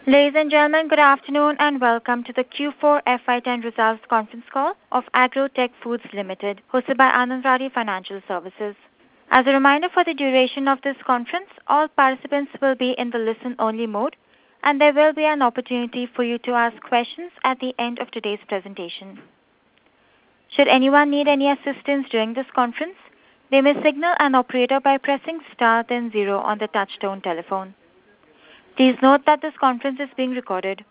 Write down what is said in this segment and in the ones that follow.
Ladies and gentlemen, good afternoon and welcome to the Q4 FY10 results conference call of Agrotech Foods Limited, hosted by Anand Rathi Financial Services. As a reminder, for the duration of this conference, all participants will be in the listen-only mode, and there will be an opportunity for you to ask questions at the end of today's presentation. Should anyone need any assistance during this conference, they may signal an operator by pressing star then 0 on the touchtone telephone. Please note that this conference is being recorded.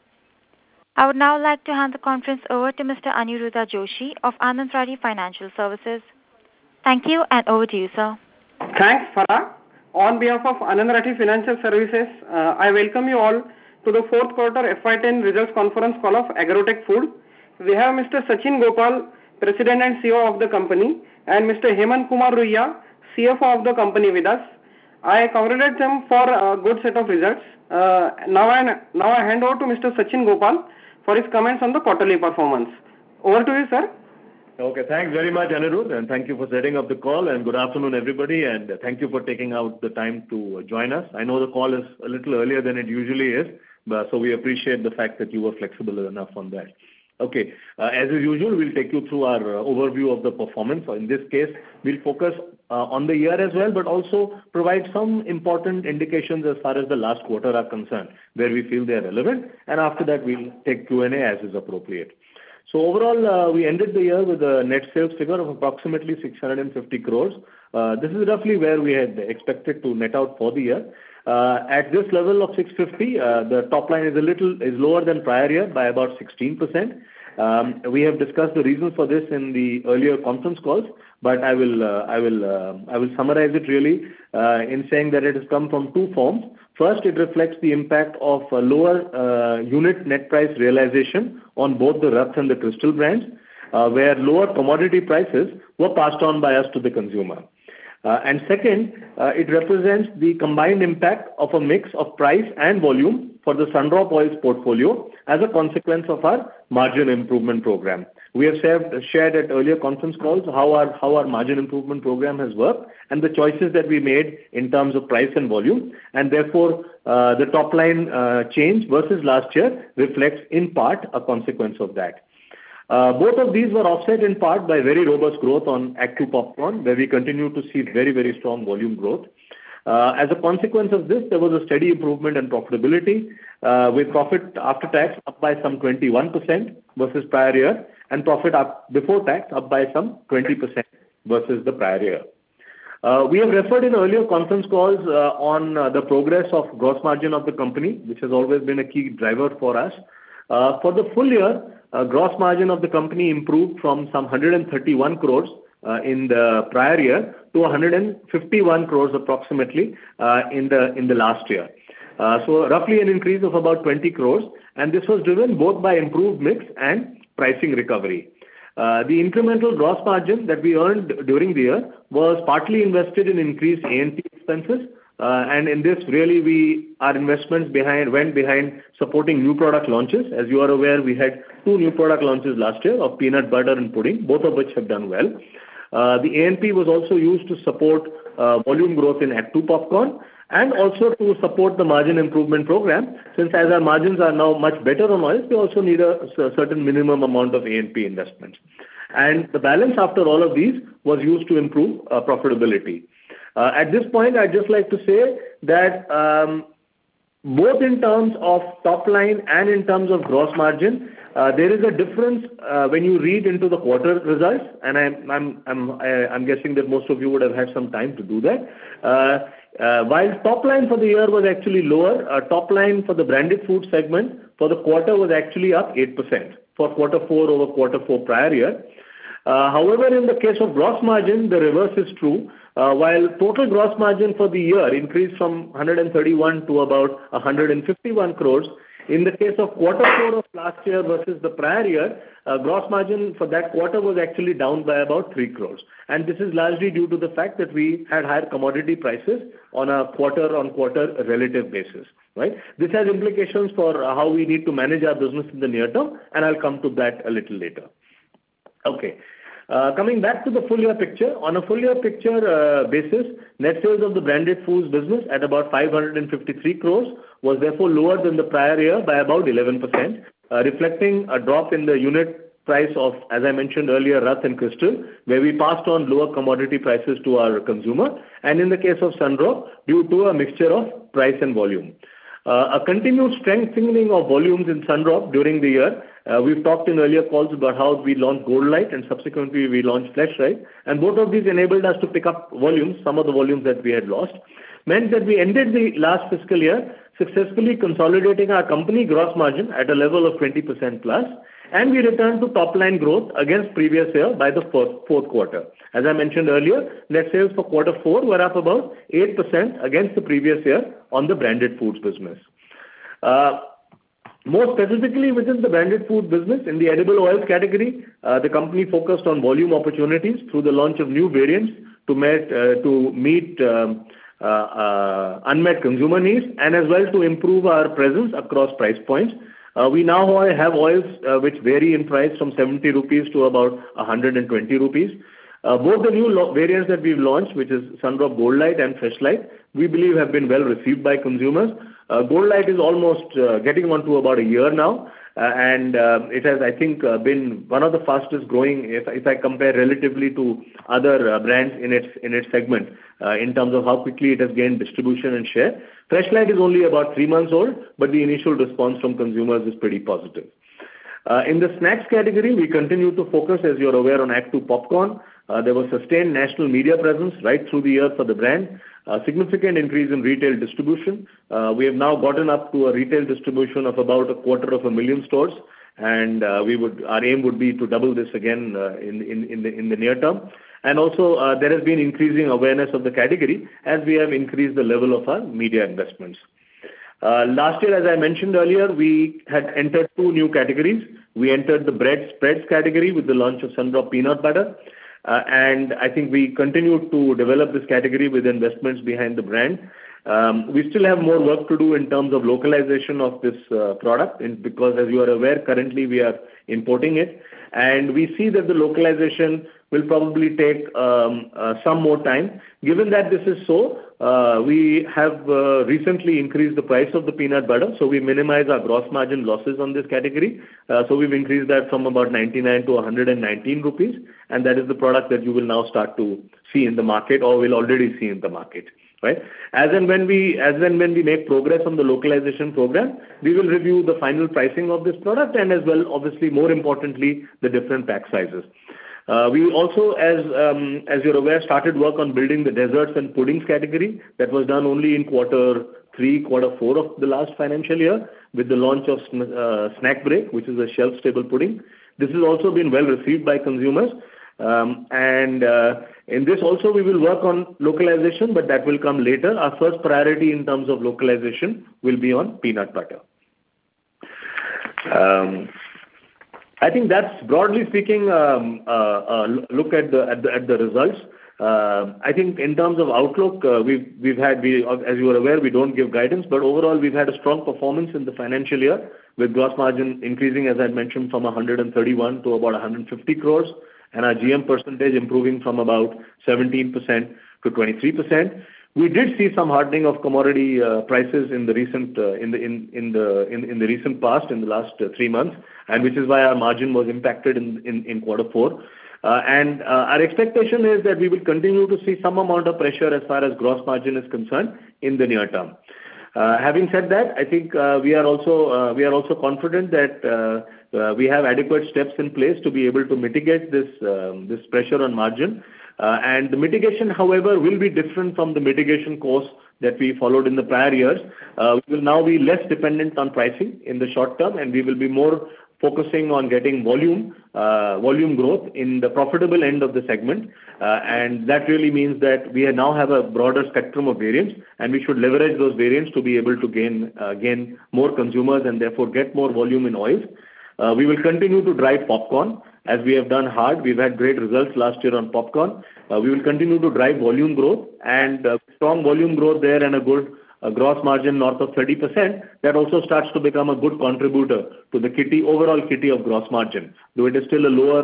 I would now like to hand the conference over to Mr. Aniruddha Joshi of Anand Rathi Financial Services. Thank you, and over to you, sir. Thanks, Farah. On behalf of Anand Rathi Financial Services, I welcome you all to the fourth quarter FY10 results conference call of Agrotech Food. We have Mr. Sachin Gopal, President and CEO of the company, and Mr. Hemant Kumar Ruiya, CFO of the company with us. I congratulate them for a good set of results. Now I hand over to Mr. Sachin Gopal for his comments on the quarterly performance. Over to you, sir. Okay, thanks very much, Anirudh, and thank you for setting up the call, and good afternoon, everybody, and thank you for taking out the time to join us. I know the call is a little earlier than it usually is, so we appreciate the fact that you were flexible enough on that. Okay, as usual, we'll take you through our overview of the performance. So in this case, we'll focus on the year as well, but also provide some important indications as far as the last quarter are concerned, where we feel they are relevant, and after that, we'll take Q&A as is appropriate. So overall, we ended the year with a net sales figure of approximately 650 crores. This is roughly where we had expected to net out for the year. At this level of 650, the top line is lower than prior year by about 16%. We have discussed the reasons for this in the earlier conference calls, but I will summarize it really in saying that it has come from two forms. First, it reflects the impact of lower unit net price realization on both the Rath and the Crystal brands, where lower commodity prices were passed on by us to the consumer. And second, it represents the combined impact of a mix of price and volume for the Sundrop Oils portfolio as a consequence of our margin improvement program. We have shared at earlier conference calls how our margin improvement program has worked and the choices that we made in terms of price and volume, and therefore the top line change versus last year reflects in part a consequence of that. Both of these were offset in part by very robust growth on Actu Popcorn, where we continue to see very, very strong volume growth. As a consequence of this, there was a steady improvement in profitability, with profit after tax up by some 21% versus prior year, and profit before tax up by some 20% versus the prior year. We have referred in earlier conference calls on the progress of gross margin of the company, which has always been a key driver for us. For the full year, gross margin of the company improved from some 131 crores in the prior year to 151 crores approximately in the last year. So roughly an increase of about 20 crores, and this was driven both by improved mix and pricing recovery. The incremental gross margin that we earned during the year was partly invested in increased A&P expenses, and in this really our investments went behind supporting new product launches. As you are aware, we had 2 new product launches last year of peanut butter and pudding, both of which have done well. The A&P was also used to support volume growth in Actu Popcorn and also to support the margin improvement program, since as our margins are now much better on oils, we also need a certain minimum amount of A&P investments. And the balance after all of these was used to improve profitability. At this point, I'd just like to say that both in terms of top line and in terms of gross margin, there is a difference when you read into the quarter results, and I'm guessing that most of you would have had some time to do that. While top line for the year was actually lower, top line for the branded food segment for the quarter was actually up 8% for quarter 4 over quarter 4 prior year. However, in the case of gross margin, the reverse is true. While total gross margin for the year increased from 131 to about 151 crores, in the case of quarter 4 of last year versus the prior year, gross margin for that quarter was actually down by about 3 crores. And this is largely due to the fact that we had higher commodity prices on a quarter-on-quarter relative basis. Right? This has implications for how we need to manage our business in the near term, and I'll come to that a little later. Okay. Coming back to the full year picture, on a full year picture basis, net sales of the branded foods business at about 553 crores was therefore lower than the prior year by about 11%, reflecting a drop in the unit price of, as I mentioned earlier, Rath and Crystal, where we passed on lower commodity prices to our consumer, and in the case of Sun-Drops, due to a mixture of price and volume. A continued strengthening of volumes in Sun-Drops during the year. We've talked in earlier calls about how we launched Gold Light and subsequently we launched Fresh Light, and both of these enabled us to pick up volumes, some of the volumes that we had lost, meant that we ended the last fiscal year successfully consolidating our company gross margin at a level of 20% plus, and we returned to top line growth against previous year by the fourth quarter. As I mentioned earlier, net sales for quarter 4 were up about 8% against the previous year on the branded foods business. More specifically within the branded food business, in the edible oils category, the company focused on volume opportunities through the launch of new variants to meet unmet consumer needs and as well to improve our presence across price points. We now have oils which vary in price from 70 rupees to about 120 rupees. Both the new variants that we've launched, which is Sun-Drops Gold Light and Fresh Light, we believe have been well received by consumers. Gold Light is almost getting on to about a year now, and it has, I think, been one of the fastest growing, if I compare relatively to other brands in its segment, in terms of how quickly it has gained distribution and share. Fresh Light is only about 3 months old, but the initial response from consumers is pretty positive. In the snacks category, we continue to focus, as you're aware, on Act 2 popcorn. There was sustained national media presence right through the year for the brand. A significant increase in retail distribution. We have now gotten up to a retail distribution of about 250,000 stores, and our aim would be to double this again in the near term. And also, there has been increasing awareness of the category as we have increased the level of our media investments. Last year, as I mentioned earlier, we had entered 2 new categories. We entered the bread spreads category with the launch of Sun-Drops Peanut Butter. And I think we continue to develop this category with investments behind the brand. We still have more work to do in terms of localization of this product, because as you are aware, currently we are importing it, and we see that the localization will probably take some more time. Given that this is so, we have recently increased the price of the peanut butter, so we minimize our gross margin losses on this category. So we've increased that from about 99 to 119 rupees, and that is the product that you will now start to see in the market or will already see in the market. Right? As and when we make progress on the localization program, we will review the final pricing of this product and as well, obviously, more importantly, the different pack sizes. We also, as you're aware, started work on building the desserts and puddings category. That was done only in quarter 3, quarter 4 of the last financial year with the launch of Snack Break, which is a shelf-stable pudding. This has also been well received by consumers. In this also we will work on localization, but that will come later. Our first priority in terms of localization will be on peanut butter. I think that's broadly speaking a look at the results. I think in terms of outlook, we've had, as you are aware, we don't give guidance, but overall we've had a strong performance in the financial year with gross margin increasing, as I mentioned, from 131 to about 150 crores, and our GM percentage improving from about 17% to 23%. We did see some hardening of commodity prices in the recent recent past, in the last 3 months, and which is why our margin was impacted in quarter 4. And our expectation is that we will continue to see some amount of pressure as far as gross margin is concerned in the near term. Having said that, I think we are also confident that we have adequate steps in place to be able to mitigate this pressure on margin. And the mitigation, however, will be different from the mitigation course that we followed in the prior years. We will now be less dependent on pricing in the short term, and we will be more focusing on getting volume growth in the profitable end of the segment. And that really means that we now have a broader spectrum of variants, and we should leverage those variants to be able to gain more consumers and therefore get more volume in oils. We will continue to drive popcorn as we have done hard. We've had great results last year on popcorn. We will continue to drive volume growth, and strong volume growth there and a good gross margin north of 30%. That also starts to become a good contributor to the overall kitty of gross margin, though it is still a lower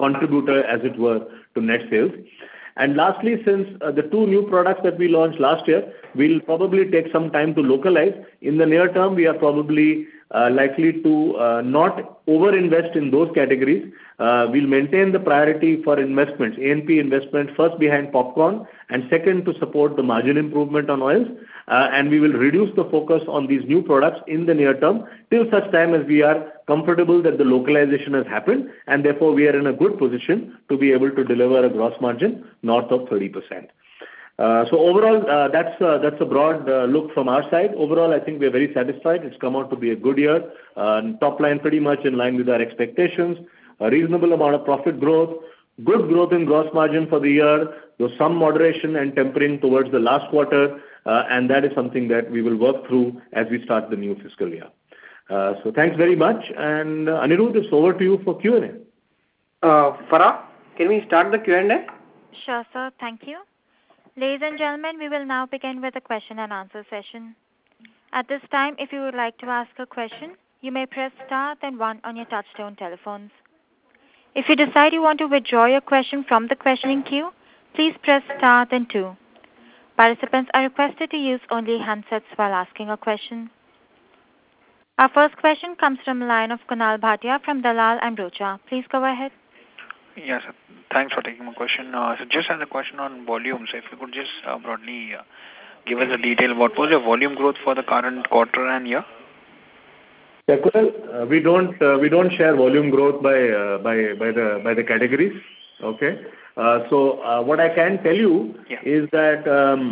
contributor, as it were, to net sales. And lastly, since the two new products that we launched last year will probably take some time to localize, in the near term, we are probably likely to not over-invest in those categories. We'll maintain the priority for investments, A&P investment, first behind popcorn, and second to support the margin improvement on oils. And we will reduce the focus on these new products in the near term till such time as we are comfortable that the localization has happened, and therefore we are in a good position to be able to deliver a gross margin north of 30%. So overall, that's a broad look from our side. Overall, I think we are very satisfied. It's come out to be a good year. Top line pretty much in line with our expectations. A reasonable amount of profit growth, good growth in gross margin for the year, though some moderation and tempering towards the last quarter, and that is something that we will work through as we start the new fiscal year. So thanks very much, and Anirudh, it's over to you for Q&A. Farah, can we start the Q&A? Sure, sir. Thank you. Ladies and gentlemen, we will now begin with the question and answer session. At this time, if you would like to ask a question, you may press star then 1 on your touchtone telephones. If you decide you want to withdraw your question from the questioning queue, please press star then 2. Participants are requested to use only handsets while asking a question. Our first question comes from the line of Kunal Bhatia from Dalal & Broacha. Please go ahead. Yes, sir. Thanks for taking my question. So just as a question on volumes, if you could just broadly give us a detail, what was your volume growth for the current quarter and year? Yeah, Kunal, we don't share volume growth by the categories. Okay. So what I can tell you is that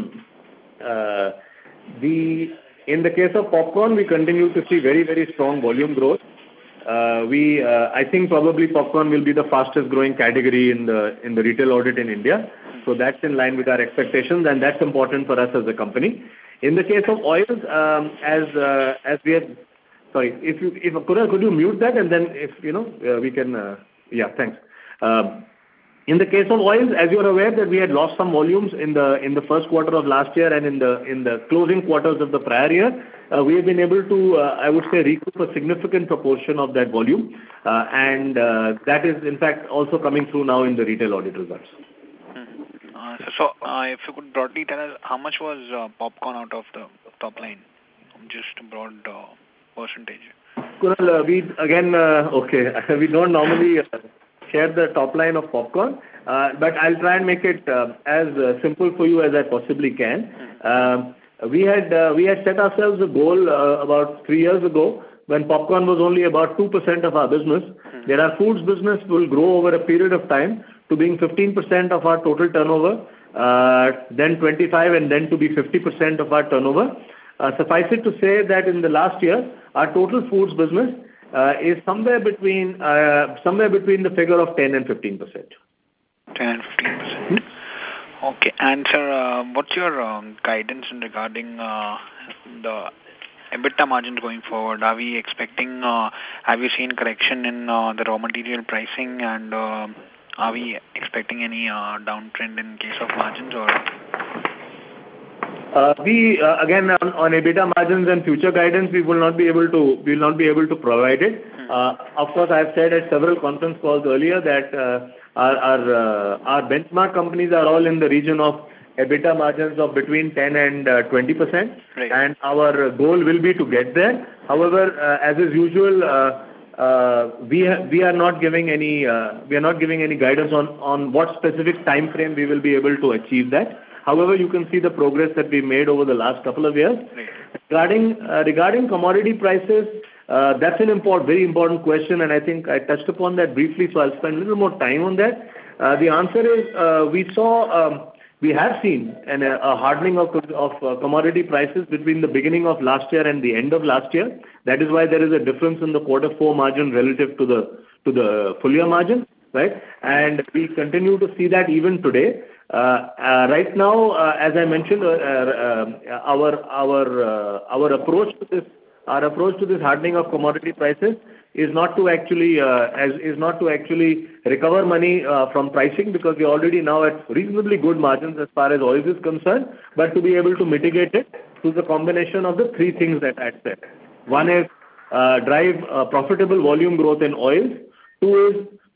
in the case of popcorn, we continue to see very, very strong volume growth. I think probably popcorn will be the fastest growing category in the retail audit in India. So that's in line with our expectations, and that's important for us as a company. In the case of oils, as we have, sorry, if Kunal, could you mute that, and then if we can, thanks. In the case of oils, as you are aware that we had lost some volumes in the first quarter of last year and in the closing quarters of the prior year, we have been able to, I would say, recoup a significant proportion of that volume, and that is in fact also coming through now in the retail audit results. So if you could broadly tell us how much was popcorn out of the top line, just a broad percentage. Kunal, we don't normally share the top line of popcorn, but I'll try and make it as simple for you as I possibly can. We had set ourselves a goal about 3 years ago when popcorn was only about 2% of our business. That our foods business will grow over a period of time to being 15% of our total turnover, then 25%, and then to be 50% of our turnover. Suffice it to say that in the last year, our total foods business is somewhere between the figure of 10 and 15%. 10 and 15%. Okay. And sir, what's your guidance in regarding the EBITDA margins going forward? Are we expecting? Have you seen correction in the raw material pricing, and are we expecting any downtrend in case of margins or? We again on EBITDA margins and future guidance, we will not be able to provide it. Of course, I have said at several conference calls earlier that our benchmark companies are all in the region of EBITDA margins of between 10 and 20%, right. And our goal will be to get there. However, as is usual, we are not giving any guidance on what specific time frame we will be able to achieve that. However, you can see the progress that we made over the last couple of years. Right. Regarding commodity prices, that's an very important question, and I think I touched upon that briefly, so I'll spend a little more time on that. The answer is we have seen a hardening of commodity prices between the beginning of last year and the end of last year. That is why there is a difference in the quarter 4 margin relative to the full year margin, right? And we continue to see that even today. Right now, as I mentioned, our approach to this hardening of commodity prices is not to actually recover money from pricing, because we're already now at reasonably good margins as far as oils is concerned, but to be able to mitigate it through the combination of the 3 things that I said. One is drive profitable volume growth in oils. 2 is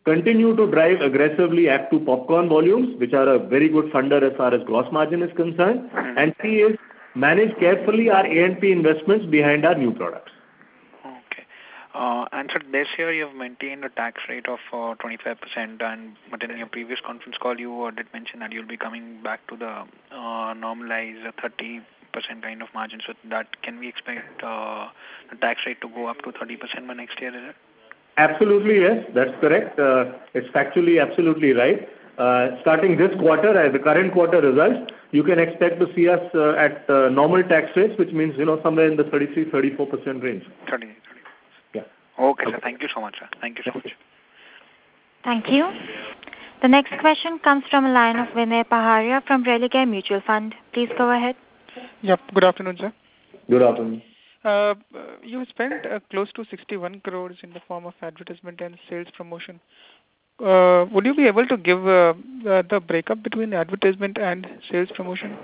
continue to drive aggressively Act 2 popcorn volumes, which are a very good funder as far as gross margin is concerned. And C is manage carefully our A&P investments behind our new products. Okay. And so this year you have maintained a tax rate of 25%, but in your previous conference call you did mention that you'll be coming back to the normalized 30% kind of margin. So that can we expect the tax rate to go up to 30% by next year, is it? Absolutely, yes, that's correct. It's factually absolutely right. Starting this quarter, the current quarter results, you can expect to see us at normal tax rates, which means, somewhere in the 33-34% range. 30. Yeah. Okay, sir. Thank you so much, sir. Thank you so much. Thank you. The next question comes from a line of Vinay Paharia from Religare Mutual Fund. Please go ahead. Yep. Good afternoon, sir. Good afternoon. You spent close to 61 crores in the form of advertisement and sales promotion. Would you be able to give the breakup between advertisement and sales promotion?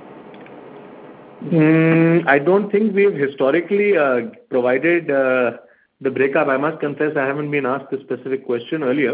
I don't think we've historically provided the breakup. I must confess I haven't been asked this specific question earlier.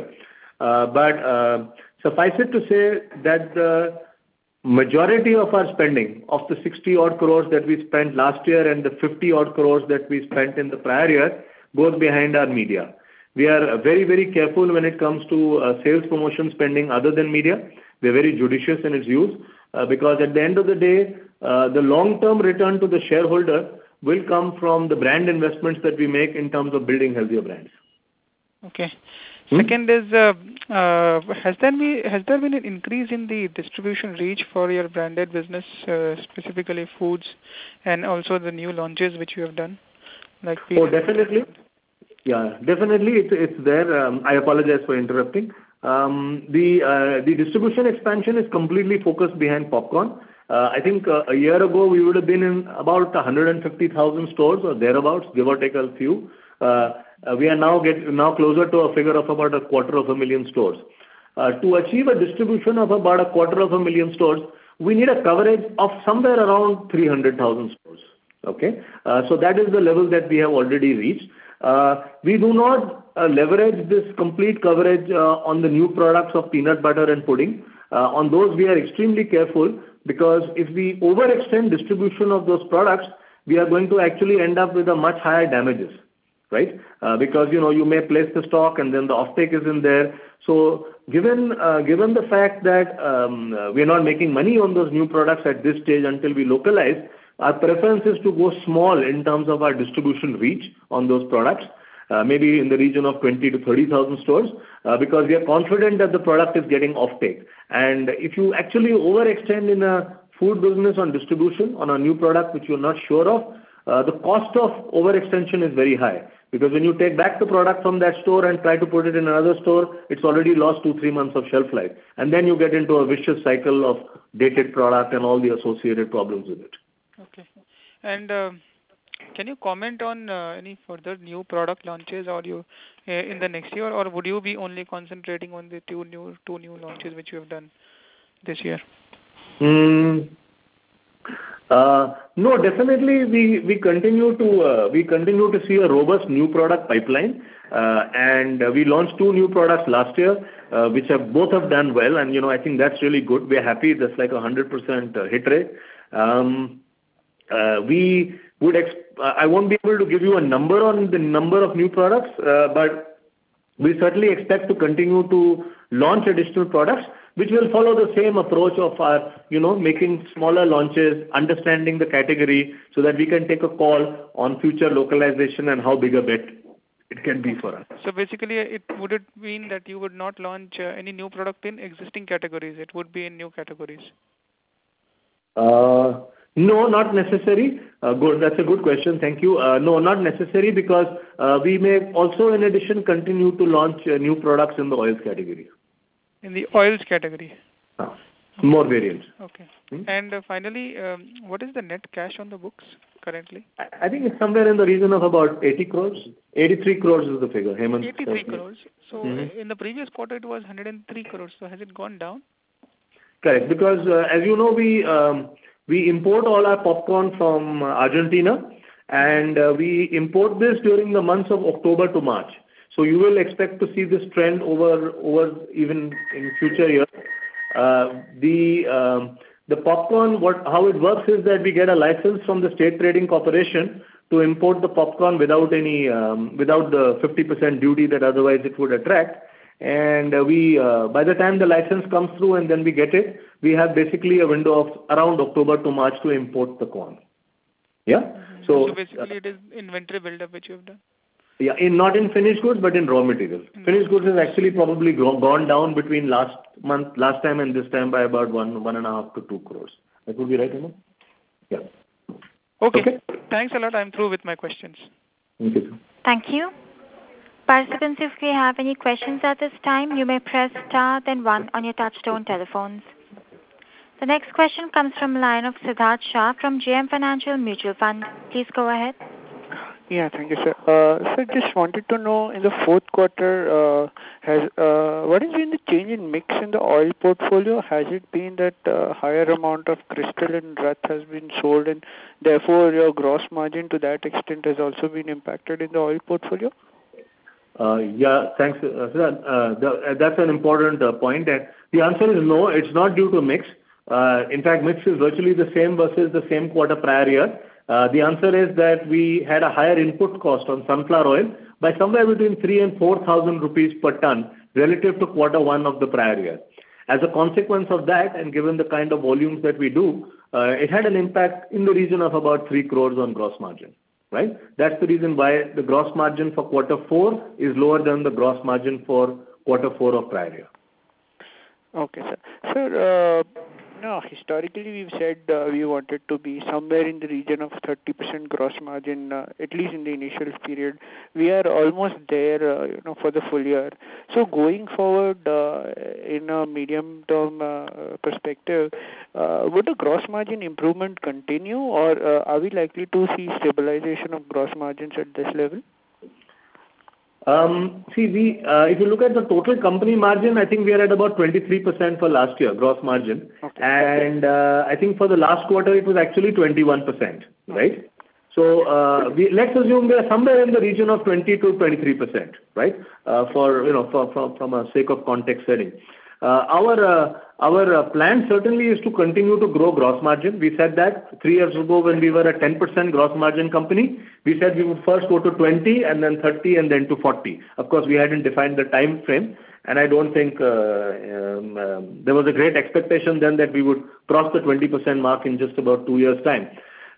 But suffice it to say that the majority of our spending, of the 60 odd crores that we spent last year and the 50 odd crores that we spent in the prior year, goes behind our media. We are very, very careful when it comes to sales promotion spending other than media. We are very judicious in its use because at the end of the day, the long-term return to the shareholder will come from the brand investments that we make in terms of building healthier brands. Okay. Second is, has there been an increase in the distribution reach for your branded business, specifically foods, and also the new launches which you have done? Definitely. Yeah, definitely it's there. I apologize for interrupting. The distribution expansion is completely focused behind popcorn. I think a year ago we would have been in about 150,000 stores or thereabouts, give or take a few. We are now closer to a figure of about 250,000 stores. To achieve a distribution of about 250,000 stores, we need a coverage of somewhere around 300,000 stores. Okay, so that is the level that we have already reached. We do not leverage this complete coverage on the new products of peanut butter and pudding. On those we are extremely careful because if we overextend distribution of those products, we are going to actually end up with a much higher damages. Right? Because, you may place the stock and then the offtake isn't there. So given the fact that we are not making money on those new products at this stage until we localize, our preference is to go small in terms of our distribution reach on those products, maybe in the region of 20 to 30,000 stores, because we are confident that the product is getting offtake. And if you actually overextend in a food business on distribution on a new product which you're not sure of, the cost of overextension is very high. Because when you take back the product from that store and try to put it in another store, it's already lost 2-3 months of shelf life. And then you get into a vicious cycle of dated product and all the associated problems with it. Okay. And can you comment on any further new product launches or in the next year, or would you be only concentrating on the two new launches which you have done this year? No, definitely we continue to see a robust new product pipeline, and we launched 2 new products last year, which both have done well, and I think that's really good. We're happy. That's like 100% hit rate. I won't be able to give you a number on the number of new products, but we certainly expect to continue to launch additional products, which will follow the same approach of our, making smaller launches, understanding the category so that we can take a call on future localization and how big a bet it can be for us. So basically, would it mean that you would not launch any new product in existing categories? It would be in new categories? No, not necessary. Good. That's a good question. Thank you. No, not necessary because we may also, in addition, continue to launch new products in the oils category. In the oils category? More variants. Okay. And finally, what is the net cash on the books currently? I think it's somewhere in the region of about 80 crores. 83 crores is the figure. Hemant. 83 crores. So in the previous quarter, it was 103 crores. So has it gone down? Correct. Because as you know, we import all our popcorn from Argentina, and we import this during the months of October to March. So you will expect to see this trend over even in future years. The popcorn, how it works is that we get a license from the State Trading Corporation to import the popcorn without the 50% duty that otherwise it would attract. And by the time the license comes through and then we get it, we have basically a window of around October to March to import the corn. Yeah. Mm-hmm. So basically, it is inventory buildup which you have done. Yeah, not in finished goods, but in raw materials. Finished goods has actually probably gone down between last time and this time by about 1.5 to 2 crores. That would be right, Emma? Yeah. Okay. Thanks a lot. I'm through with my questions. Thank you, sir. Thank you. Participants, if you have any questions at this time, you may press star then 1 on your touchtone telephones. The next question comes from the line of Siddharth Shah from JM Financial Mutual Fund. Please go ahead. Yeah, thank you, sir. Sir, just wanted to know in the fourth quarter, what has been the change in mix in the oil portfolio? Has it been that higher amount of Crystal and Rath has been sold, and therefore your gross margin to that extent has also been impacted in the oil portfolio? Yeah, thanks. That's an important point. And the answer is no, it's not due to mix. In fact, mix is virtually the same versus the same quarter prior year. The answer is that we had a higher input cost on sunflower oil by somewhere between 3,000 and 4,000 rupees per ton relative to quarter one of the prior year. As a consequence of that, and given the kind of volumes that we do, it had an impact in the region of about 3 crores on gross margin. Right? That's the reason why the gross margin for quarter 4 is lower than the gross margin for quarter 4 of prior year. Okay, sir. Sir, historically we've said we wanted to be somewhere in the region of 30% gross margin, at least in the initial period. We are almost there, for the full year. So going forward, in a medium-term perspective, would the gross margin improvement continue, or are we likely to see stabilization of gross margins at this level? If you look at the total company margin, I think we are at about 23% for last year, gross margin. Okay. And I think for the last quarter, it was actually 21%, right? So let's assume we are somewhere in the region of 20 to 23%, right? From a sake of context setting. Our plan certainly is to continue to grow gross margin. We said that 3 years ago when we were a 10% gross margin company, we said we would first go to 20 and then 30 and then to 40. Of course, we hadn't defined the time frame, and I don't think there was a great expectation then that we would cross the 20% mark in just about 2 years' time.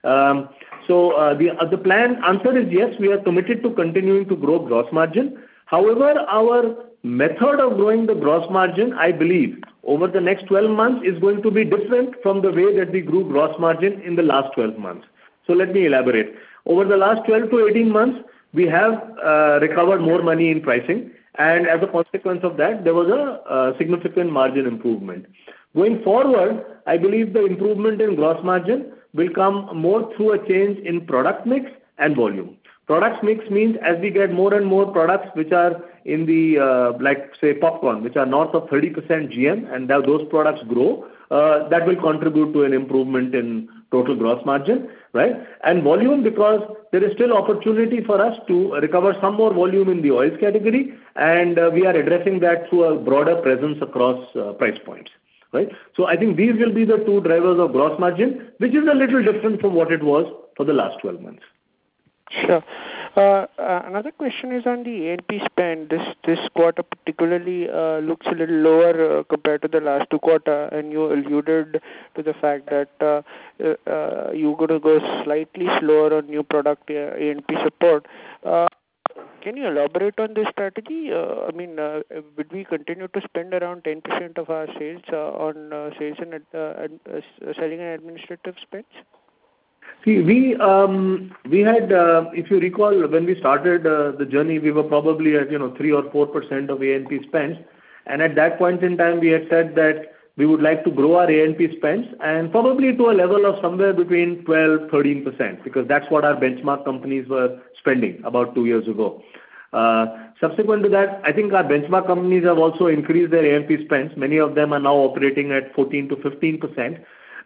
So the plan answer is yes, we are committed to continuing to grow gross margin. However, our method of growing the gross margin, I believe, over the next 12 months is going to be different from the way that we grew gross margin in the last 12 months. So let me elaborate. Over the last 12 to 18 months, we have recovered more money in pricing, and as a consequence of that, there was a significant margin improvement. Going forward, I believe the improvement in gross margin will come more through a change in product mix and volume. Product mix means as we get more and more products which are in the, like say popcorn, which are north of 30% GM, and those products grow, that will contribute to an improvement in total gross margin, right? And volume, because there is still opportunity for us to recover some more volume in the oils category, and we are addressing that through a broader presence across price points. Right? So I think these will be the two drivers of gross margin, which is a little different from what it was for the last 12 months. Sure. Another question is on the A&P spend. This quarter particularly looks a little lower compared to the last 2 quarters, and you alluded to the fact that you're going to go slightly slower on new product A&P support. Can you elaborate on this strategy? Would we continue to spend around 10% of our sales on sales and selling and administrative spends? See, we had, if you recall, when we started the journey, we were probably at 3 or 4% of A&P spends, and at that point in time, we had said that we would like to grow our A&P spends and probably to a level of somewhere between 12-13%, because that's what our benchmark companies were spending about 2 years ago. Subsequent to that, I think our benchmark companies have also increased their A&P spends. Many of them are now operating at 14 to 15%.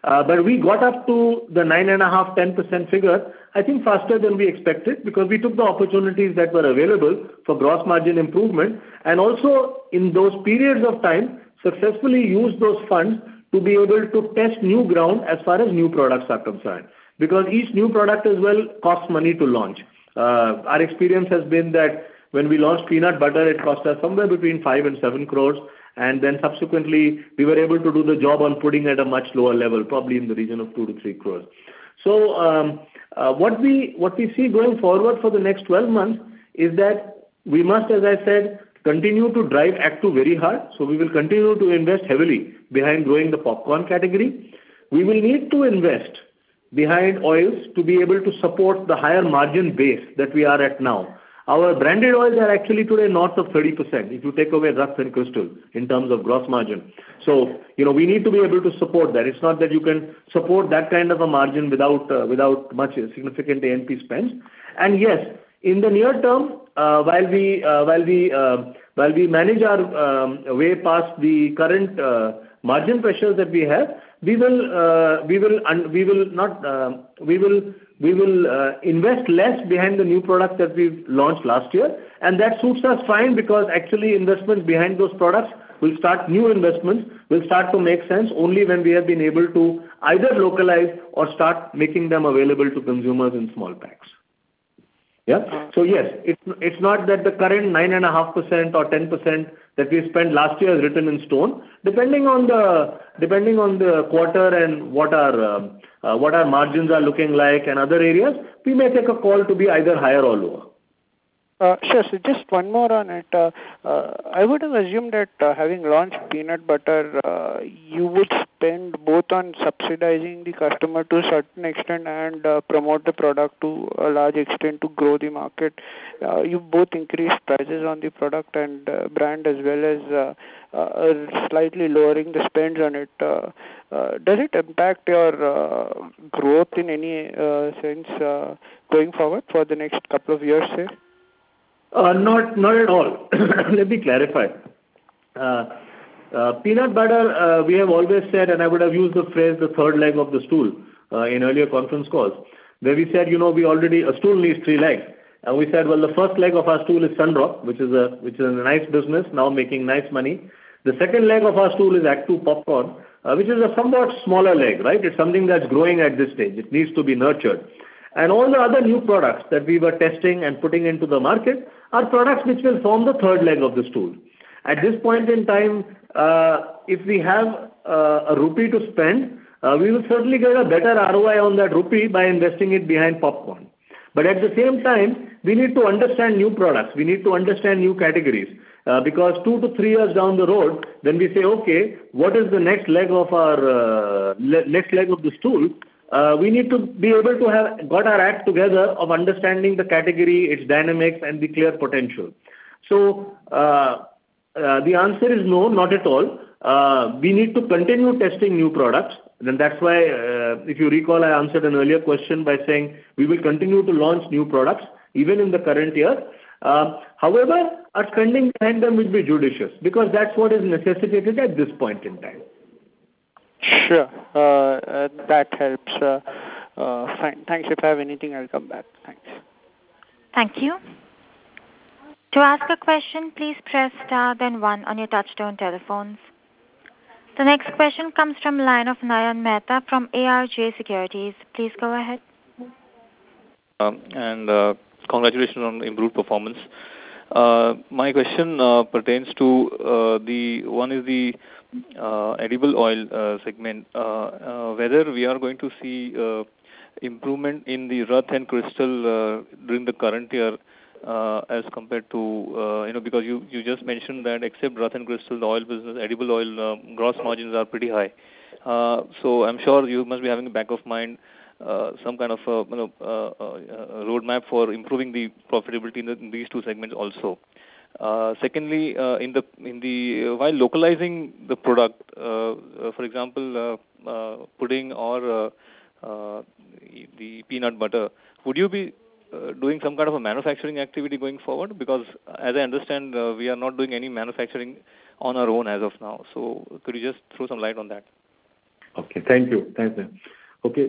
But we got up to the 9.5%, 10% figure, I think faster than we expected, because we took the opportunities that were available for gross margin improvement, and also in those periods of time, successfully used those funds to be able to test new ground as far as new products are concerned. Because each new product as well costs money to launch. Our experience has been that when we launched peanut butter, it cost us somewhere between 5 and 7 crores. And then subsequently, we were able to do the job on pudding at a much lower level, probably in the region of 2 to 3 crores. So what we see going forward for the next 12 months is that we must, as I said, continue to drive Act 2 very hard. So we will continue to invest heavily behind growing the popcorn category. We will need to invest behind oils to be able to support the higher margin base that we are at now. Our branded oils are actually today north of 30% if you take away Rusk and Crystal in terms of gross margin. So, we need to be able to support that. It's not that you can support that kind of a margin without much significant A&P spends. And yes, in the near term, while we manage our way past the current margin pressures that we have, we will invest less behind the new products that we've launched last year, and that suits us fine, because actually investments behind those products new investments will start to make sense only when we have been able to either localize or start making them available to consumers in small packs. Yeah. So yes, it's not that the current 9.5% or 10% that we spent last year is written in stone. Depending on the quarter and what our margins are looking like and other areas, we may take a call to be either higher or lower. Sure. So just one more on it. I would have assumed that having launched peanut butter, you would spend both on subsidizing the customer to a certain extent and promote the product to a large extent to grow the market. You both increased prices on the product and brand, as well as slightly lowering the spends on it. Does it impact your growth in any sense going forward for the next couple of years, say? Not at all. Let me clarify. Peanut butter, we have always said, and I would have used the phrase the third leg of the stool in earlier conference calls, where we said, a stool needs 3 legs. And we said, well, the first leg of our stool is Sunrock, which is a nice business, now making nice money. The second leg of our stool is Act 2 popcorn, which is a somewhat smaller leg, right? It's something that's growing at this stage. It needs to be nurtured. And all the other new products that we were testing and putting into the market are products which will form the third leg of the stool. At this point in time, if we have a rupee to spend, we will certainly get a better ROI on that rupee by investing it behind popcorn. But at the same time, we need to understand new products. We need to understand new categories. Because 2 to 3 years down the road, when we say, okay, what is the next leg of our next leg of the stool? We need to be able to have got our act together of understanding the category, its dynamics, and the clear potential. So the answer is no, not at all. We need to continue testing new products. And that's why, if you recall, I answered an earlier question by saying we will continue to launch new products even in the current year. However, our spending behind them will be judicious, because that's what is necessitated at this point in time. Sure. That helps. Fine. Thanks. If I have anything, I'll come back. Thanks. Thank you. To ask a question, please press star then 1 on your touchtone telephones. The next question comes from the line of Nayan Mehta from ARJ Securities. Please go ahead. Congratulations on improved performance. My question pertains to the edible oil segment, whether we are going to see improvement in the Rusk and Crystal during the current year as compared to, because you just mentioned that except Rusk and Crystal, the oil business, edible oil gross margins are pretty high. So I'm sure you must be having a back of mind some kind of roadmap for improving the profitability in these 2 segments also. Secondly, while localizing the product, for example, pudding or the peanut butter, would you be doing some kind of a manufacturing activity going forward? Because as I understand, we are not doing any manufacturing on our own as of now. So could you just throw some light on that? Okay, thank you. Thanks, ma'am. Okay,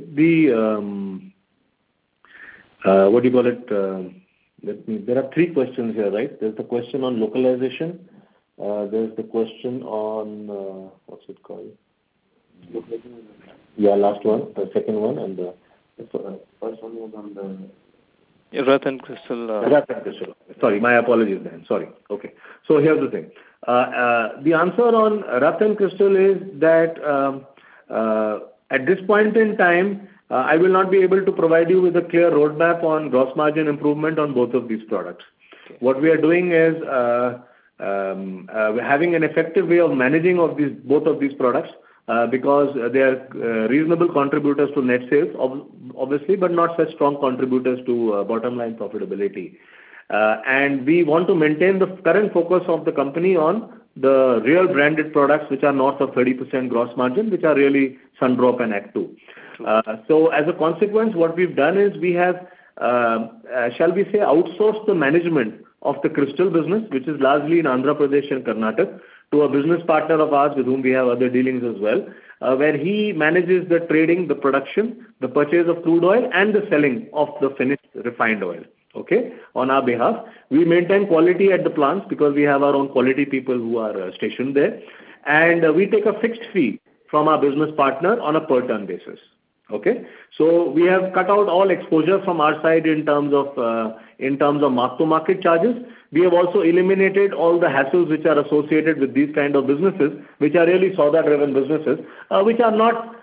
what do you call it? There are three questions here, right? There's the question on localization. There's the question on, what's it called? Yeah, last one, the second one, and the first one was on the... Rath and Crystal. Rath and Crystal. Sorry, my apologies, man. Sorry. Okay. So here's the thing. The answer on Rath and Crystal is that at this point in time, I will not be able to provide you with a clear roadmap on gross margin improvement on both of these products. Okay. What we are doing is we're having an effective way of managing of both of these products because they are reasonable contributors to net sales, obviously, but not such strong contributors to bottom line profitability. And we want to maintain the current focus of the company on the real branded products which are north of 30% gross margin, which are really Sundrop and Act 2. So as a consequence, what we've done is we have, shall we say, outsourced the management of the Crystal business, which is largely in Andhra Pradesh and Karnataka, to a business partner of ours with whom we have other dealings as well, where he manages the trading, the production, the purchase of crude oil, and the selling of the finished refined oil. Okay, on our behalf. We maintain quality at the plants because we have our own quality people who are stationed there. And we take a fixed fee from our business partner on a per ton basis. Okay, so we have cut out all exposure from our side in terms of mark-to-market charges. We have also eliminated all the hassles which are associated with these kind of businesses, which are really SODA-driven businesses, which are not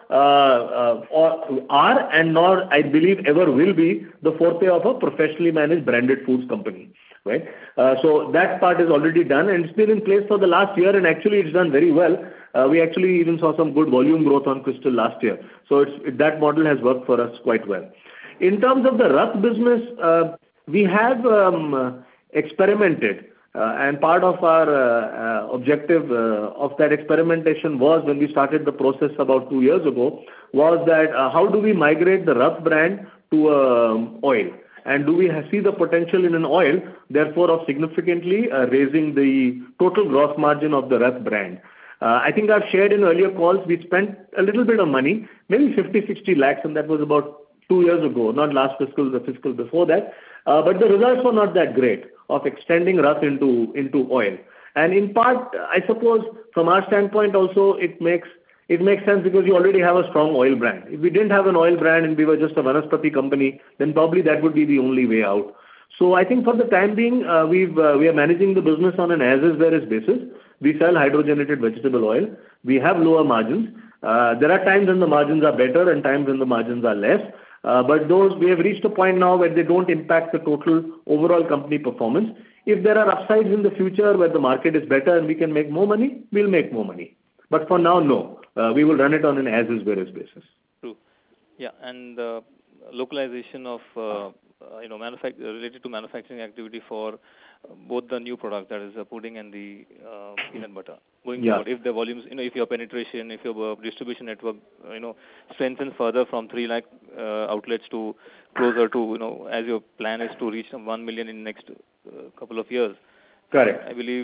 are and nor I believe ever will be the forte of a professionally managed branded foods company, right? So that part is already done and it's been in place for the last year, and actually it's done very well. We actually even saw some good volume growth on Crystal last year. So that model has worked for us quite well. In terms of the Rath business, we have experimented and part of our objective of that experimentation was, when we started the process about 2 years ago, was that how do we migrate the Rath brand to oil, and do we see the potential in an oil, therefore of significantly raising the total gross margin of the Rath brand. I think I've shared in earlier calls, we spent a little bit of money, maybe 50-60 lakhs, and that was about 2 years ago, not last fiscal, the fiscal before that. But the results were not that great of extending Rath into oil. And in part, I suppose, from our standpoint also, it makes sense because you already have a strong oil brand. If we didn't have an oil brand and we were just a Vanaspati company, then probably that would be the only way out. So I think for the time being, we are managing the business on an as-is, where-is basis. We sell hydrogenated vegetable oil. We have lower margins. There are times when the margins are better and times when the margins are less. But those, we have reached a point now where they don't impact the total overall company performance. If there are upsides in the future where the market is better and we can make more money, we'll make more money. But for now, no. We will run it on an as-is, where-is basis. True. Yeah, and localization of related to manufacturing activity for both the new products, that is the pudding and the peanut butter. Going forward, if the volumes, if your penetration, if your distribution network, strengthens further from 3 lakh outlets to closer to, as your plan is to reach 1 million in next couple of years. Correct. I believe,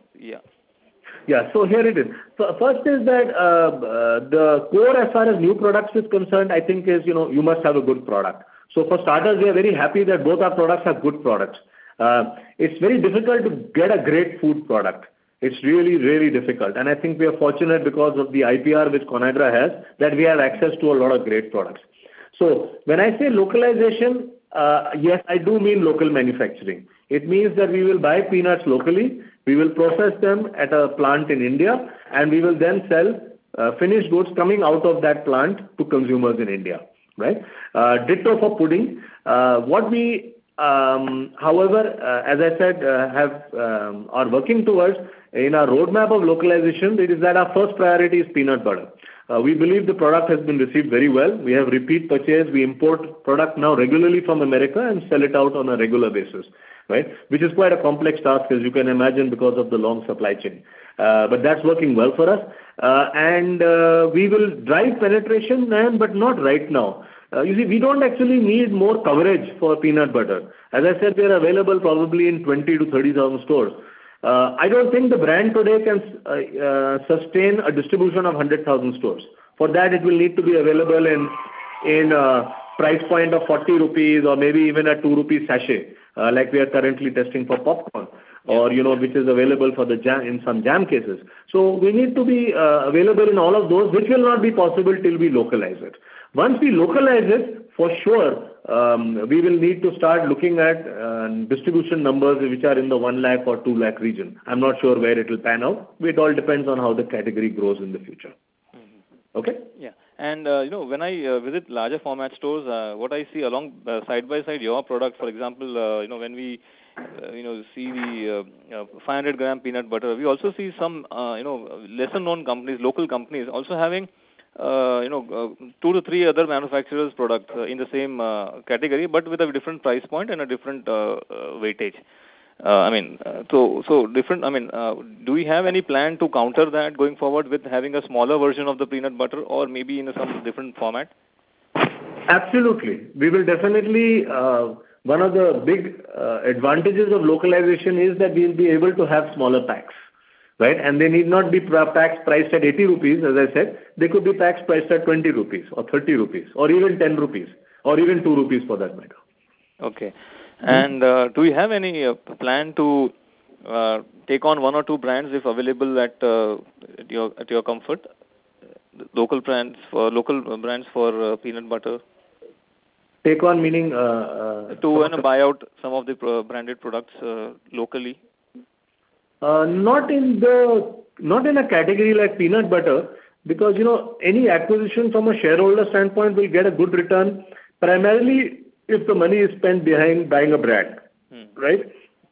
Yeah, so here it is. So first is that the core as far as new products is concerned, I think is, you must have a good product. So for starters, we are very happy that both our products are good products. It's very difficult to get a great food product. It's really, really difficult. And I think we are fortunate because of the IPR which Conagra has, that we have access to a lot of great products. So when I say localization, yes, I do mean local manufacturing. It means that we will buy peanuts locally, we will process them at a plant in India, and we will then sell finished goods coming out of that plant to consumers in India, right? Ditto for pudding. What we, however, as I said, are working towards in our roadmap of localization, it is that our first priority is peanut butter. We believe the product has been received very well. We have repeat purchase. We import product now regularly from America and sell it out on a regular basis, right? Which is quite a complex task, as you can imagine, because of the long supply chain. But that's working well for us. And we will drive penetration, but not right now. You see, we don't actually need more coverage for peanut butter. As I said, we are available probably in 20 to 30,000 stores. I don't think the brand today can sustain a distribution of 100,000 stores. For that, it will need to be available in price point of 40 rupees or maybe even a 2 rupees sachet, like we are currently testing for popcorn, or which is available for the jam in some jam cases. So we need to be available in all of those, which will not be possible till we localize it. Once we localize it, for sure, we will need to start looking at distribution numbers which are in the 1 lakh or 2 lakh region. I'm not sure where it will pan out. It all depends on how the category grows in the future. Okay? Yeah. And, when I visit larger format stores, what I see along side by side your product, for example, when we, see the 500 gram peanut butter, we also see some, lesser known companies, local companies also having 2 to 3 other manufacturers' products in the same category, but with a different price point and a different weightage. So different. Do we have any plan to counter that going forward with having a smaller version of the peanut butter, or maybe in some different format? Absolutely, we will definitely. One of the big advantages of localization is that we will be able to have smaller packs. Right? And they need not be packs priced at 80 rupees, as I said. They could be packs priced at 20 rupees or 30 rupees or even 10 rupees or even 2 rupees for that matter. Okay. And do you have any plan to take on 1 or 2 brands if available at your comfort? Local brands for peanut butter? Take on meaning? To buy out some of the branded products locally? Not in a category like peanut butter, because any acquisition from a shareholder standpoint will get a good return primarily if the money is spent behind buying a brand, right?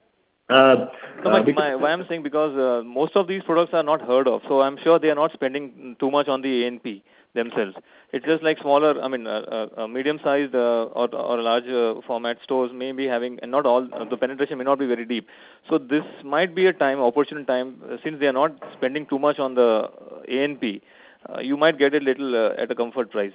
Why I'm saying, because most of these products are not heard of, so I'm sure they are not spending too much on the A&P themselves. It's just like smaller, medium-sized or large format stores may be having, and not all, the penetration may not be very deep. So this might be a opportune time, since they are not spending too much on the A&P, you might get a little at a comfort price.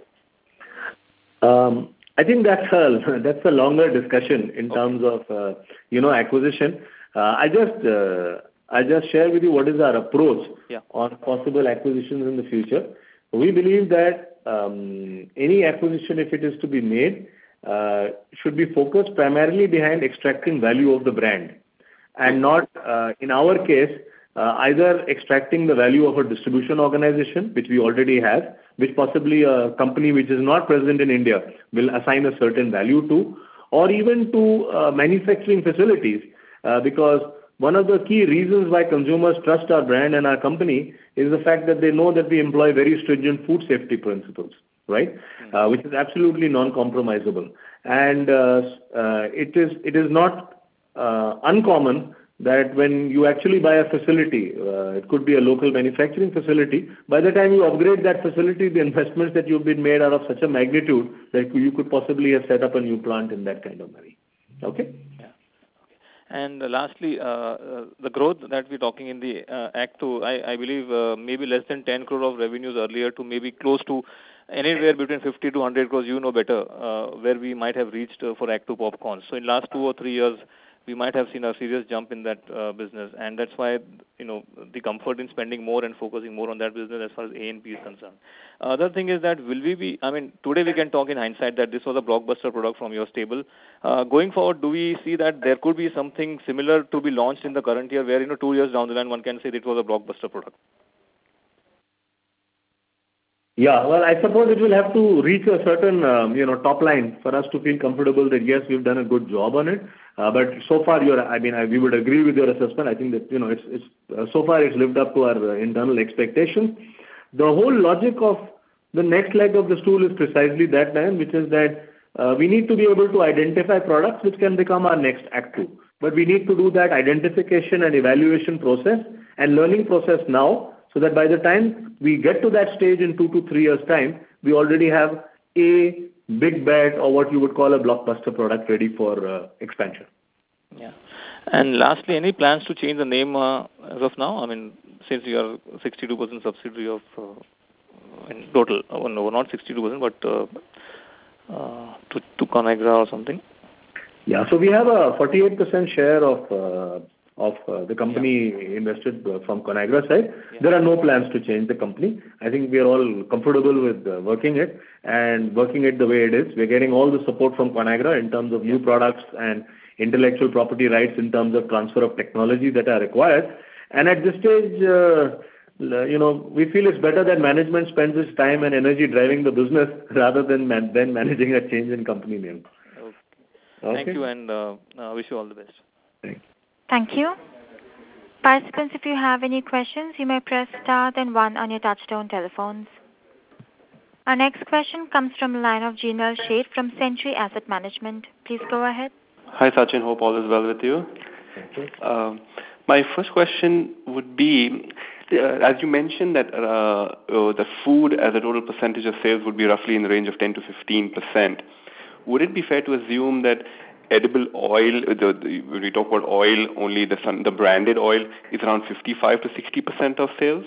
I think that's a longer discussion in terms of acquisition. I just share with you what is our approach on possible acquisitions in the future. We believe that any acquisition, if it is to be made, should be focused primarily behind extracting value of the brand, and not, in our case, either extracting the value of a distribution organization, which we already have, which possibly a company which is not present in India will assign a certain value to, or even to manufacturing facilities, because one of the key reasons why consumers trust our brand and our company is the fact that they know that we employ very stringent food safety principles, right? Which is absolutely non-compromisable. And it is not uncommon that when you actually buy a facility, it could be a local manufacturing facility, by the time you upgrade that facility, the investments that you've been made are of such a magnitude that you could possibly have set up a new plant in that kind of money. Okay? Yeah. And lastly, the growth that we're talking in the Act 2, I believe maybe less than 10 crore of revenues earlier to maybe close to anywhere between 50 to 100 crores, better, where we might have reached for Act 2 popcorn. So in last 2 or 3 years, we might have seen a serious jump in that business, and that's why the comfort in spending more and focusing more on that business as far as A&P is concerned. Other thing is that will we be? Today we can talk in hindsight that this was a blockbuster product from your stable. Going forward, do we see that there could be something similar to be launched in the current year, where 2 years down the line one can say that it was a blockbuster product? Yeah, well, I suppose it will have to reach a certain, top line for us to feel comfortable that yes, we've done a good job on it. But so far, we would agree with your assessment. I think that it's so far it's lived up to our internal expectations. The whole logic of the next leg of the stool is precisely that, man, which is that we need to be able to identify products which can become our next Act 2. But we need to do that identification and evaluation process and learning process now, so that by the time we get to that stage in 2 to 3 years' time, we already have a big bet, or what you would call a blockbuster product, ready for expansion. Yeah. And lastly, any plans to change the name as of now? Since you are 62% subsidiary of in total, no, not 62%, but to Conagra or something. Yeah, so we have a 48% share of the company invested from Conagra side. There are no plans to change the company. I think we are all comfortable with working it the way it is. We're getting all the support from Conagra in terms of new products and intellectual property rights in terms of transfer of technology that are required. And at this stage, we feel it's better that management spends its time and energy driving the business rather than managing a change in company name. Okay. Thank you, and wish you all the best. Thank you. Participants, if you have any questions, you may press star then 1 on your touchtone telephones. Our next question comes from the line of Jinal Sheth from Century Asset Management. Please go ahead. Hi, Sachin. Hope all is well with you. Thank you. My first question would be, as you mentioned that the food as a total percentage of sales would be roughly in the range of 10 to 15%. Would it be fair to assume that edible oil, when we talk about oil, only the branded oil is around 55 to 60% of sales?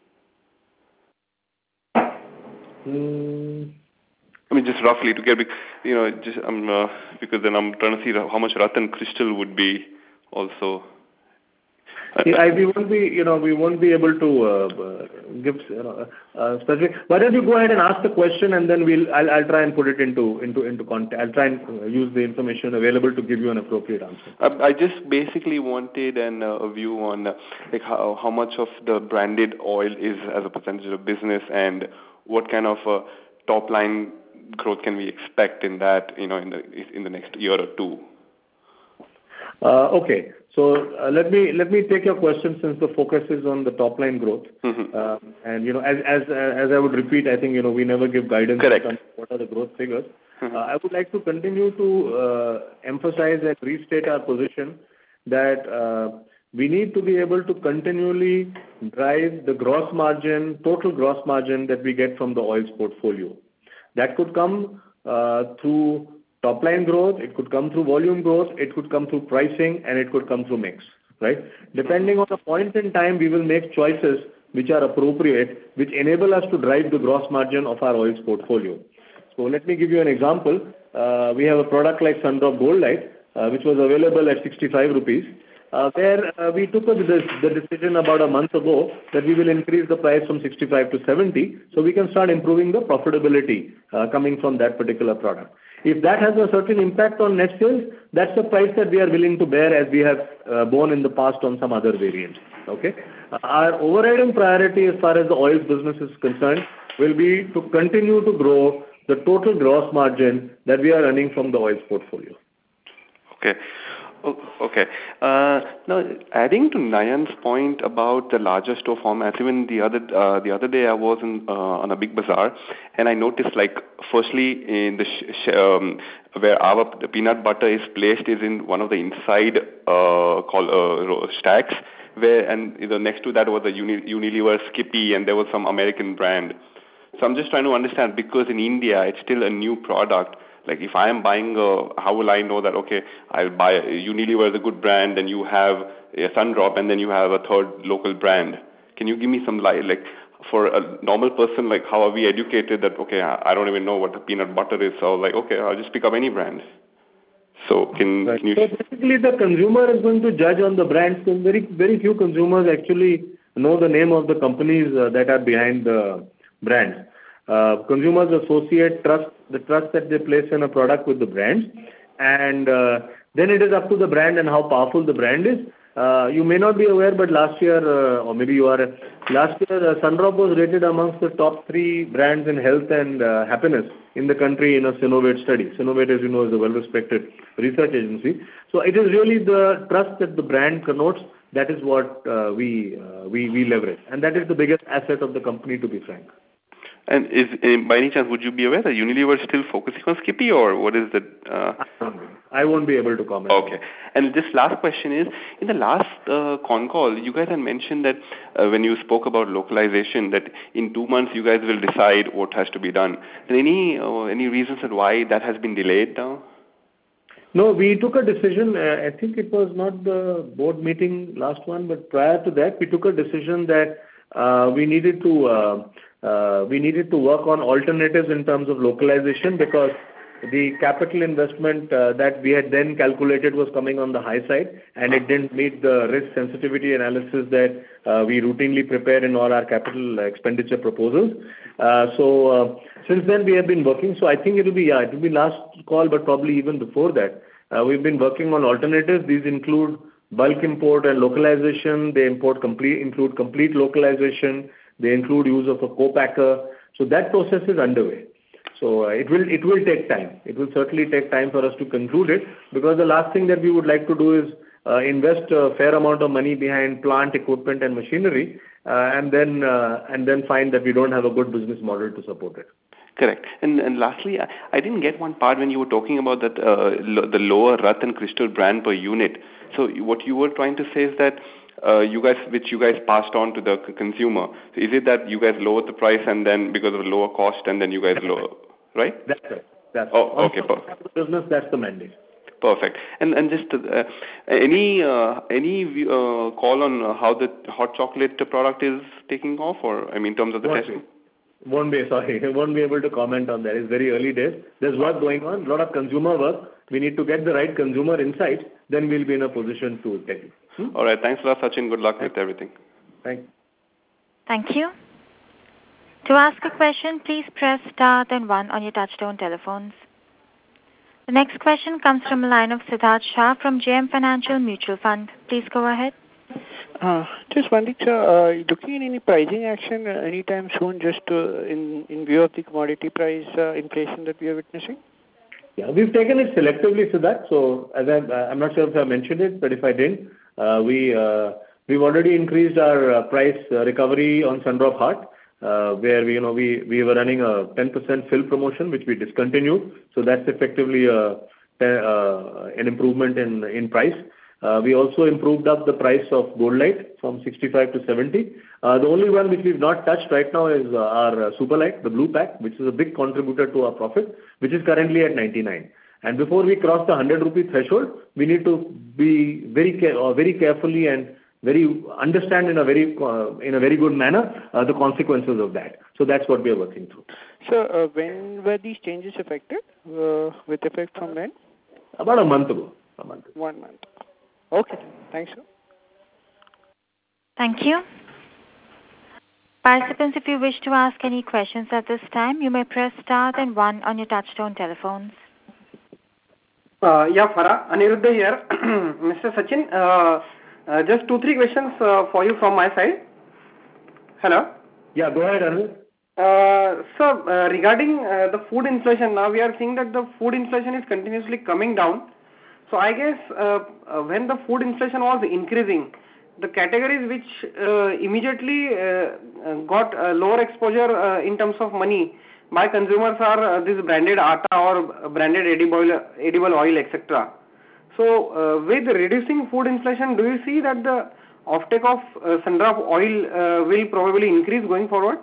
I mean, just roughly to get, because then I'm trying to see how much Ratan Crystal would be also. We won't be able to give specific. Why don't you go ahead and ask the question, and then I'll try and put it into context. I'll try and use the information available to give you an appropriate answer. I just basically wanted a view on how much of the branded oil is as a percentage of business, and what kind of top line growth can we expect in that in the next year or two. Okay. So let me take your question, since the focus is on the top line growth. Mm-hmm. And as I would repeat, I think we never give guidance. Correct. On what are the growth figures. Mm-hmm. I would like to continue to emphasize and restate our position that we need to be able to continually drive the gross margin, total gross margin that we get from the oils portfolio. That could come through top line growth, it could come through volume growth, it could come through pricing, and it could come through mix, right? Depending on the point in time, we will make choices which are appropriate, which enable us to drive the gross margin of our oils portfolio. So let me give you an example. We have a product like Sundrop Gold Light, which was available at 65 rupees. Where we took the decision about a month ago that we will increase the price from 65 to 70, so we can start improving the profitability coming from that particular product. If that has a certain impact on net sales, that's the price that we are willing to bear, as we have borne in the past on some other variants. Okay? Our overriding priority as far as the oils business is concerned will be to continue to grow the total gross margin that we are earning from the oils portfolio. Okay. Okay. Now, adding to Nayan's point about the larger store formats, even the other day I was on a big bazaar, and I noticed, firstly, in the where our peanut butter is placed is in one of the inside stacks, and next to that was a Unilever Skippy, and there was some American brand. So I'm just trying to understand, because in India it's still a new product. Like, if I am buying how will I know that, okay, I'll buy Unilever is a good brand, and you have a Sundrop, and then you have a third local brand. Can you give me some light, for a normal person, how are we educated that, okay, I don't even know what the peanut butter is, so okay, I'll just pick up any brand. So can you... So basically the consumer is going to judge on the brands, because very, very few consumers actually know the name of the companies that are behind the brands. Consumers associate the trust that they place in a product with the brands, and then it is up to the brand and how powerful the brand is. You may not be aware, but last year, or maybe you are, last year Sundrop was rated amongst the top 3 brands in health and happiness in the country in a Synovate study. Synovate, as you know, is a well-respected research agency. So it is really the trust that the brand connotes, that is what we leverage, and that is the biggest asset of the company, to be frank. And by any chance, would you be aware that Unilever is still focusing on Skippy, or what is the... I won't be able to comment. Okay. And this last question is, in the last con call, you guys had mentioned that when you spoke about localization, that in 2 months you guys will decide what has to be done. Any reasons as why that has been delayed now? No, we took a decision. I think it was not the board meeting last one, but prior to that, we took a decision that we needed to work on alternatives in terms of localization, because the capital investment that we had then calculated was coming on the high side, and it didn't meet the risk sensitivity analysis that we routinely prepare in all our capital expenditure proposals. So since then we have been working. So I think it will be last call, but probably even before that. We've been working on alternatives. These include bulk import and localization. They include complete localization. They include use of a co-packer. So that process is underway. So it will take time. It will certainly take time for us to conclude it, because the last thing that we would like to do is invest a fair amount of money behind plant, equipment and machinery, and then find that we don't have a good business model to support it. Correct. And lastly, I didn't get one part when you were talking about that the lower Rath and Crystal brand per unit. So what you were trying to say is that you guys passed on to the consumer. So is it that you guys lowered the price and then because of lower cost and then you guys lower, right? That's right. Okay. Perfect. Business, that's the mandate. Perfect. And just any call on how the hot chocolate product is taking off, or in terms of the testing? Won't be able to comment on that. It's very early days. There's work going on, a lot of consumer work. We need to get the right consumer insights, then we'll be in a position to tell you. All right. Thanks a lot, Sachin. Good luck with everything. Thanks. Thank you. To ask a question, please press star then 1 on your touchtone telephones. The next question comes from the line of Siddharth Shah from JM Financial Mutual Fund. Please go ahead. Just wondering, sir, looking at any pricing action anytime soon, just in view of the commodity price inflation that we are witnessing? Yeah, we've taken it selectively, Siddharth. So as I'm not sure if I mentioned it, but if I didn't, we've already increased our price recovery on Sundrop Heart, where we were running a 10% fill promotion, which we discontinued. So that's effectively an improvement in price. We also improved up the price of Gold Light from 65 to 70. The only one which we've not touched right now is our Super Light, the blue pack, which is a big contributor to our profit, which is currently at 99. And before we cross the 100 rupee threshold, we need to be very carefully and understand in a very good manner the consequences of that. So that's what we are working through. So when were these changes effected? With effect from when? About a month ago. 1 month. Okay. Thanks, sir. Thank you. Participants, if you wish to ask any questions at this time, you may press star then 1 on your touchtone telephones. Farah, Aniruddha here. Mr. Sachin, just 2-3 questions for you from my side. Hello? Yeah, go ahead, Aniruddha. Sir, regarding the food inflation, now we are seeing that the food inflation is continuously coming down. So I guess when the food inflation was increasing, the categories which immediately got lower exposure in terms of money by consumers are this branded atta or branded edible oil, etc. So with reducing food inflation, do you see that the offtake of Sundrop oil will probably increase going forward?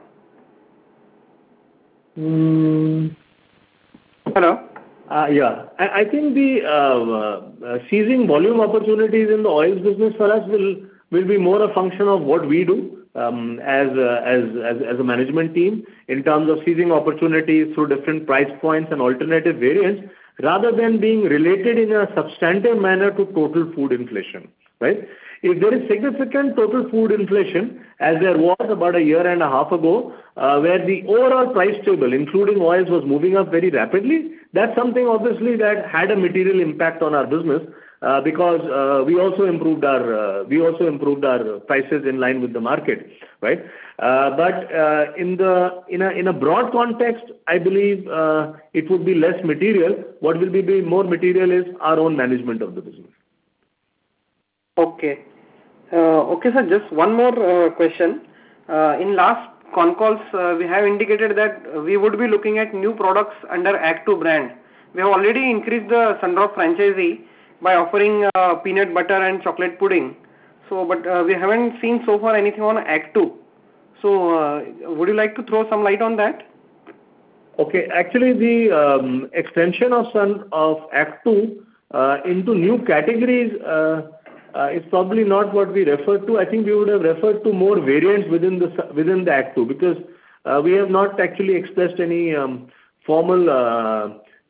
Hello? Yeah. I think the seizing volume opportunities in the oils business for us will be more a function of what we do as a management team in terms of seizing opportunities through different price points and alternative variants, rather than being related in a substantive manner to total food inflation, right? If there is significant total food inflation, as there was about a year and a half ago, where the overall price table, including oils, was moving up very rapidly, that's something obviously that had a material impact on our business, because we also improved our prices in line with the market, right? But in a broad context, I believe it would be less material. What will be more material is our own management of the business. Okay. Okay, sir. Just one more question. In last con calls, we have indicated that we would be looking at new products under Act 2 brand. We have already increased the Sundrop franchisee by offering peanut butter and chocolate pudding. So, but we haven't seen so far anything on Act 2. So, would you like to throw some light on that? Okay. Actually, the extension of Act 2 into new categories is probably not what we referred to. I think we would have referred to more variants within the Act 2, because we have not actually expressed any formal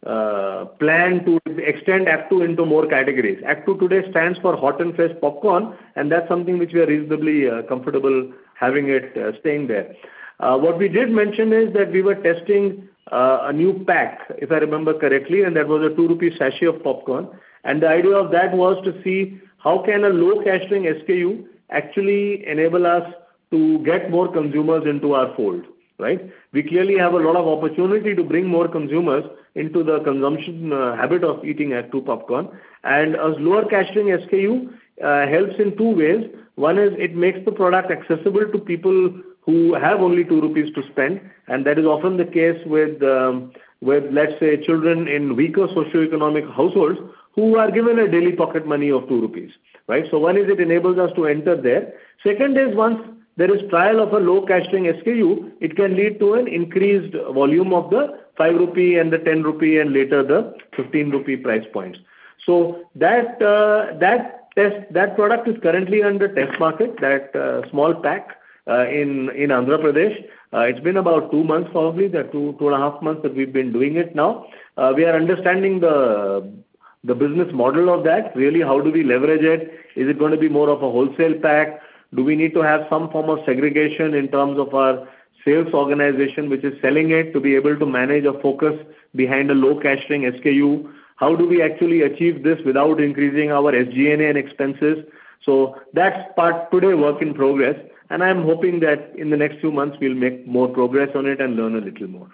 plan to extend Act 2 into more categories. Act 2 today stands for hot and fresh popcorn, and that's something which we are reasonably comfortable having it staying there. What we did mention is that we were testing a new pack, if I remember correctly, and that was a 2 rupee sachet of popcorn. And the idea of that was to see how can a low cashing SKU actually enable us to get more consumers into our fold, right? We clearly have a lot of opportunity to bring more consumers into the consumption habit of eating Act 2 popcorn. And a lower cashing SKU helps in two ways. One is it makes the product accessible to people who have only 2 rupees to spend, and that is often the case with let's say children in weaker socioeconomic households who are given a daily pocket money of 2 rupees, right? So one is it enables us to enter there. Second is once there is trial of a low cashing SKU, it can lead to an increased volume of the 5 rupee and the 10 rupee and later the 15 rupee price points. So that product is currently under test market, that small pack in Andhra Pradesh. It's been about 2 months probably, the 2.5 months that we've been doing it now. We are understanding the business model of that. Really, how do we leverage it? Is it going to be more of a wholesale pack? Do we need to have some form of segregation in terms of our sales organization which is selling it to be able to manage a focus behind a low cashing SKU? How do we actually achieve this without increasing our SG&A and expenses? So that's part today work in progress, and I'm hoping that in the next few months we'll make more progress on it and learn a little more.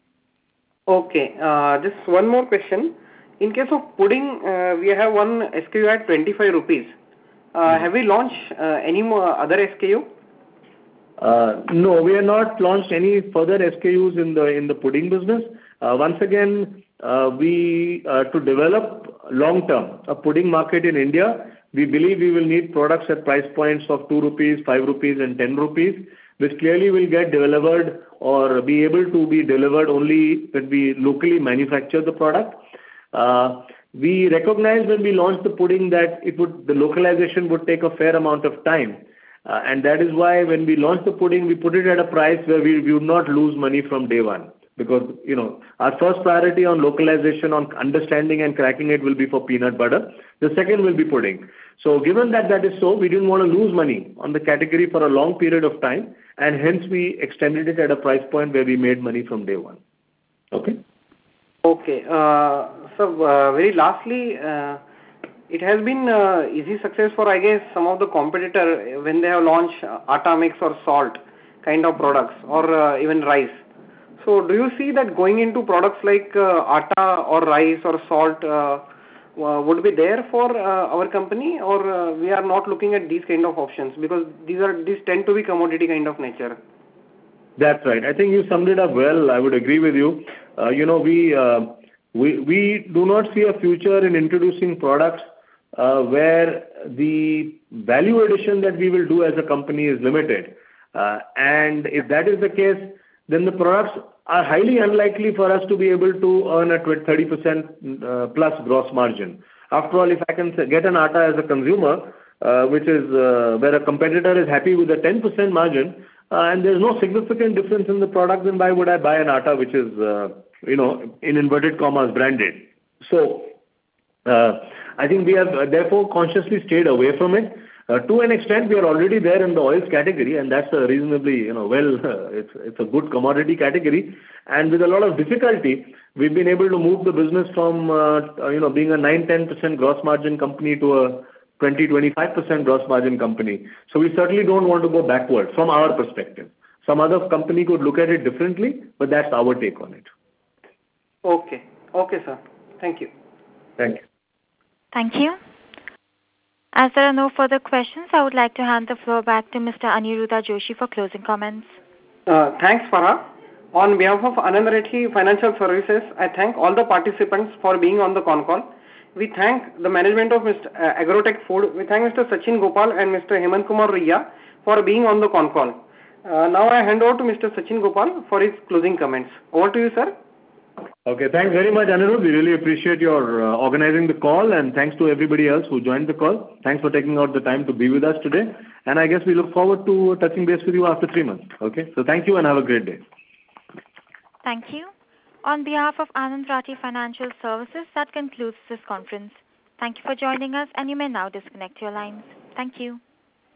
Okay, just one more question. In case of pudding, we have one SKU at 25 rupees. Have we launched any more other SKU? No, we have not launched any further SKUs in the pudding business. Once again, to develop long term a pudding market in India, we believe we will need products at price points of 2 rupees, 5 rupees and 10 rupees, which clearly will get delivered or be able to be delivered only when we locally manufacture the product. We recognize when we launched the pudding that the localization would take a fair amount of time. And that is why when we launched the pudding, we put it at a price where we would not lose money from day one. Because, our first priority on localization, on understanding and cracking it will be for peanut butter. The second will be pudding. So given that is so, we didn't want to lose money on the category for a long period of time, and hence we extended it at a price point where we made money from day one. Okay? Okay. So very lastly, it has been easy success for, I guess, some of the competitor when they have launched atta mix or salt kind of products or even rice. So do you see that going into products like atta or rice or salt would be there for our company, or we are not looking at these kind of options because these tend to be commodity kind of nature? That's right. I think you summed it up well. I would agree with you. We do not see a future in introducing products where the value addition that we will do as a company is limited. And if that is the case, then the products are highly unlikely for us to be able to earn a 30% plus gross margin. After all, if I can get an atta as a consumer, which is where a competitor is happy with a 10% margin, and there's no significant difference in the product, then why would I buy an atta which is, in inverted commas, branded? So, I think we have therefore consciously stayed away from it. To an extent, we are already there in the oils category, and that's a reasonably, it's a good commodity category. And with a lot of difficulty, we've been able to move the business from, being a 9-10% gross margin company to a 20-25% gross margin company. So we certainly don't want to go backward from our perspective. Some other company could look at it differently, but that's our take on it. Okay. Okay, sir. Thank you. Thank you. Thank you. As there are no further questions, I would like to hand the floor back to Mr. Aniruddha Joshi for closing comments. Thanks, Farah. On behalf of Anand Rathi Financial Services, I thank all the participants for being on the con call. We thank the management of Mr. Agrotech Food. We thank Mr. Sachin Gopal and Mr. Hemant Kumar Riya for being on the con call. Now I hand over to Mr. Sachin Gopal for his closing comments. Over to you, sir. Okay, thanks very much, Anirudh. We really appreciate your organizing the call, and thanks to everybody else who joined the call. Thanks for taking out the time to be with us today. And I guess we look forward to touching base with you after 3 months. Okay, so thank you and have a great day. Thank you. On behalf of Anand Rathi Financial Services, that concludes this conference. Thank you for joining us, and you may now disconnect your lines. Thank you.